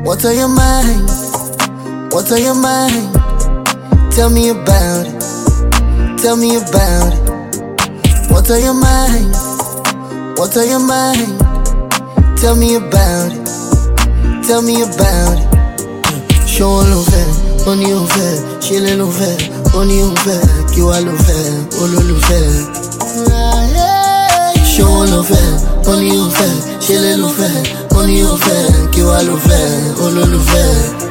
What's on your mind? What's on your mind? Tell me about it. Tell me about it. What's on your mind? What's on your mind? Tell me about it. Tell me about it. Show love, only over. Chile love, only over. Kiwa love, ololufe. Show love, only over. Chile love, only over. Kiwa love, ololufe.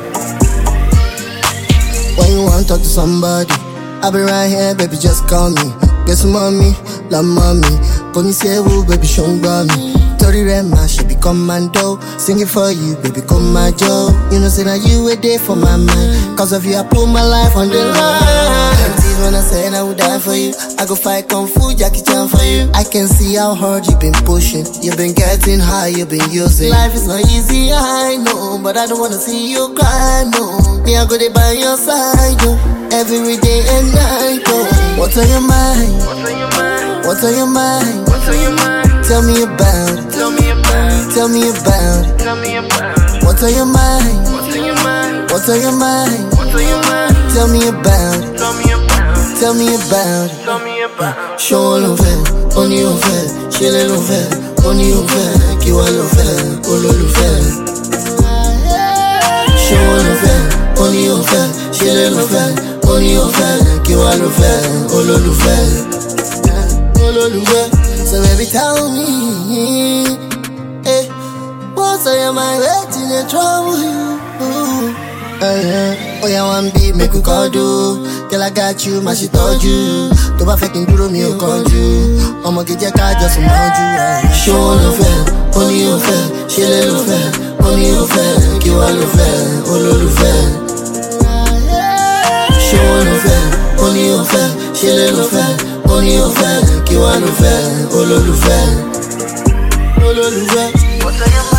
When you want to talk to somebody, I'll be right here, baby, just call me. Get some mommy, love mommy. Koni sewu, baby, shongba me. Tori Rema, she be commando. Singing for you, baby, come my Joe. You know, say that you were there for my mind. Cause of you, I put my life on the line. Empties when I said I would die for you. I go fight Kung Fu, Jackie Chan for you. I can see how hard you've been pushing. You've been getting high, you've been using. Life is not easy, I know. But I don't wanna see you cry, no. Me, I go there by your side, yo. Every day and night, yo. What's on your mind? What's on your mind? What's on your mind? Tell me about it. Tell me about it. Tell me about it. Tell me about it. What's on your mind? What's on your mind? What's on your mind? What's on your mind? Tell me about it. Tell me about it. Tell me about it. Tell me about it. Show love, only over. Chile love, only over. Kiwa love, ololufe. Show love, only over. Chile love, only over. Kiwa love, ololufe. So baby, tell me, what's on your mind? Waiting to trouble you. Oh yeah, one beat, make we call do. Girl, I got you, my shit told you. To ba faking duro mi o kanju. I'ma get your car just around you. Show love, only over. Chile love, only over. Kiwa love, ololufe. Show love, only over. Chile love. Only over, Kiwa love, ololufe, ololufe. What's on your mind?